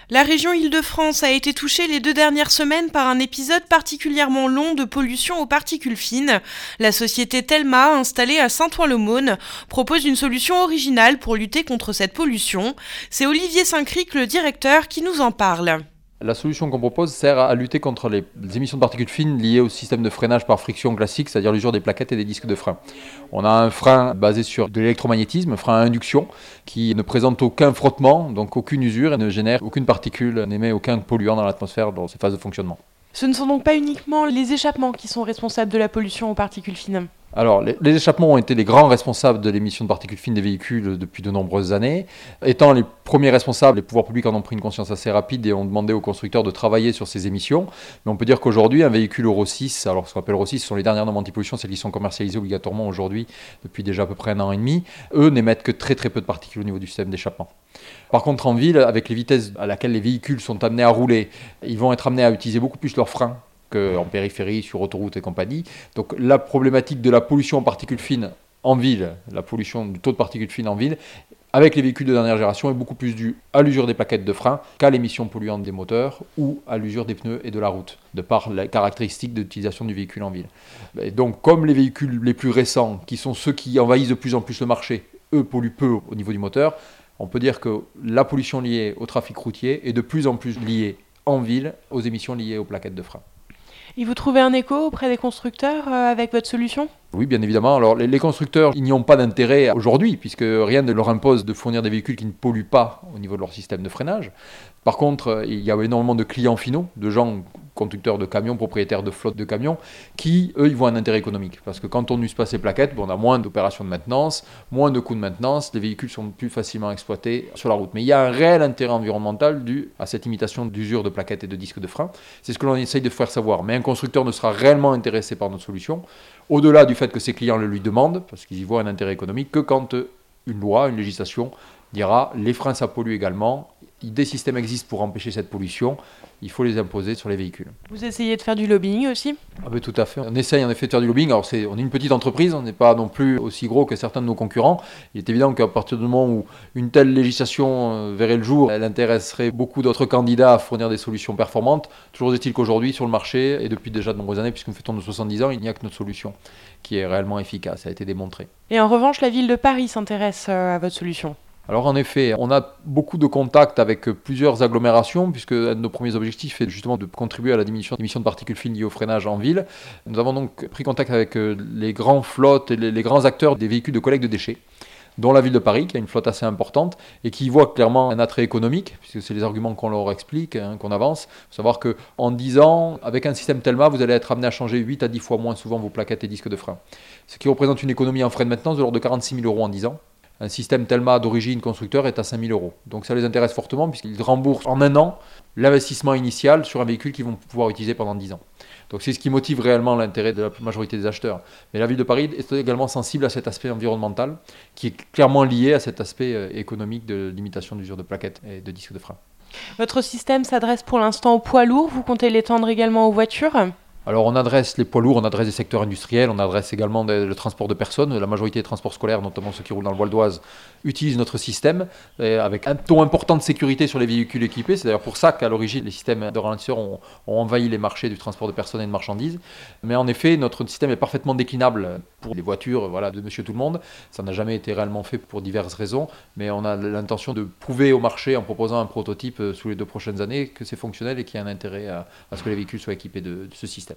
La région Île-de-France a été touchée les 2 dernières semaines par un épisode particulièrement long de pollution aux particules fines. La société Telma, installée à Saint-Ouen-l'Aumône, propose une solution originale pour lutter contre cette pollution. C'est Olivier Saint-Cric, le directeur, qui nous en parle. La solution qu'on propose sert à lutter contre les émissions de particules fines liées au système de freinage par friction classique, c'est-à-dire l'usure des plaquettes et des disques de frein. On a un frein basé sur de l'électromagnétisme, un frein à induction, qui ne présente aucun frottement, donc aucune usure et ne génère aucune particule, n'émet aucun polluant dans l'atmosphère dans ses phases de fonctionnement. Ce ne sont donc pas uniquement les échappements qui sont responsables de la pollution aux particules fines. Alors, les échappements ont été les grands responsables de l'émission de particules fines des véhicules depuis de nombreuses années. Étant les premiers responsables, les pouvoirs publics en ont pris une conscience assez rapide et ont demandé aux constructeurs de travailler sur ces émissions. Mais on peut dire qu'aujourd'hui, un véhicule Euro 6, alors ce qu'on appelle Euro 6, ce sont les dernières normes anti-pollution, celles qui sont commercialisées obligatoirement aujourd'hui depuis déjà à peu près 1 an et demi, eux n'émettent que très très peu de particules au niveau du système d'échappement. Par contre, en ville, avec les vitesses à laquelle les véhicules sont amenés à rouler, ils vont être amenés à utiliser beaucoup plus leurs freins en périphérie, sur autoroute et compagnie. Donc la problématique de la pollution en particules fines en ville, la pollution du taux de particules fines en ville, avec les véhicules de dernière génération, est beaucoup plus due à l'usure des plaquettes de frein qu'à l'émission polluante des moteurs ou à l'usure des pneus et de la route, de par les caractéristiques d'utilisation du véhicule en ville. Et donc comme les véhicules les plus récents, qui sont ceux qui envahissent de plus en plus le marché, eux polluent peu au niveau du moteur, on peut dire que la pollution liée au trafic routier est de plus en plus liée en ville aux émissions liées aux plaquettes de frein. Et vous trouvez un écho auprès des constructeurs avec votre solution ? Oui, bien évidemment. Alors, les constructeurs, ils n'y ont pas d'intérêt aujourd'hui, puisque rien ne leur impose de fournir des véhicules qui ne polluent pas au niveau de leur système de freinage. Par contre, il y a énormément de clients finaux, de gens, conducteurs de camions, propriétaires de flottes de camions, qui, eux, ils voient un intérêt économique. Parce que quand on n'use pas ces plaquettes, on a moins d'opérations de maintenance, moins de coûts de maintenance, les véhicules sont plus facilement exploités sur la route. Mais il y a un réel intérêt environnemental dû à cette imitation d'usure de plaquettes et de disques de frein. C'est ce que l'on essaye de faire savoir. Mais un constructeur ne sera réellement intéressé par notre solution, au-delà du fait que ses clients le lui demandent, parce qu'ils y voient un intérêt économique, que quand une loi, une législation dira les freins ça pollue également, des systèmes existent pour empêcher cette pollution, il faut les imposer sur les véhicules. Vous essayez de faire du lobbying aussi ? Ah ben, tout à fait. On essaye en effet de faire du lobbying. Alors on est une petite entreprise, on n'est pas non plus aussi gros que certains de nos concurrents. Il est évident qu'à partir du moment où une telle législation verrait le jour, elle intéresserait beaucoup d'autres candidats à fournir des solutions performantes. Toujours est-il qu'aujourd'hui, sur le marché, et depuis déjà de nombreuses années, puisque nous fêtons nos 70 ans, il n'y a que notre solution qui est réellement efficace, ça a été démontré. Et en revanche, la ville de Paris s'intéresse à votre solution ? Alors en effet, on a beaucoup de contacts avec plusieurs agglomérations, puisque un de nos premiers objectifs est justement de contribuer à la diminution d'émissions de particules fines liées au freinage en ville. Nous avons donc pris contact avec les grands flottes et les grands acteurs des véhicules de collecte de déchets, dont la ville de Paris, qui a une flotte assez importante, et qui voit clairement un attrait économique, puisque c'est les arguments qu'on leur explique, qu'on avance. Il faut savoir qu'en 10 ans, avec un système Telma, vous allez être amené à changer 8 à 10 fois moins souvent vos plaquettes et disques de frein. Ce qui représente une économie en frais de maintenance de l'ordre de 46 000 € en 10 ans. Un système Telma d'origine constructeur est à 5 000 €. Donc ça les intéresse fortement puisqu'ils remboursent en 1 an l'investissement initial sur un véhicule qu'ils vont pouvoir utiliser pendant 10 ans. Donc c'est ce qui motive réellement l'intérêt de la majorité des acheteurs. Mais la ville de Paris est également sensible à cet aspect environnemental qui est clairement lié à cet aspect économique de limitation d'usure de plaquettes et de disques de frein. Votre système s'adresse pour l'instant aux poids lourds, vous comptez l'étendre également aux voitures ? Alors on adresse les poids lourds, on adresse des secteurs industriels, on adresse également le transport de personnes. La majorité des transports scolaires, notamment ceux qui roulent dans le Val d'Oise, utilisent notre système avec un taux important de sécurité sur les véhicules équipés. C'est d'ailleurs pour ça qu'à l'origine, les systèmes de ralentisseurs ont envahi les marchés du transport de personnes et de marchandises. Mais en effet, notre système est parfaitement déclinable pour les voitures de monsieur tout le monde. Ça n'a jamais été réellement fait pour diverses raisons, mais on a l'intention de prouver au marché en proposant un prototype sous les 2 prochaines années que c'est fonctionnel et qu'il y a un intérêt à ce que les véhicules soient équipés de ce système.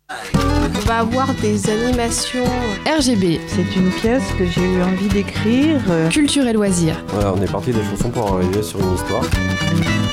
On va avoir des animations RGB. C'est une pièce que j'ai eu envie d'écrire. Culture et loisirs. Voilà, on est parti des chansons pour arriver sur une histoire.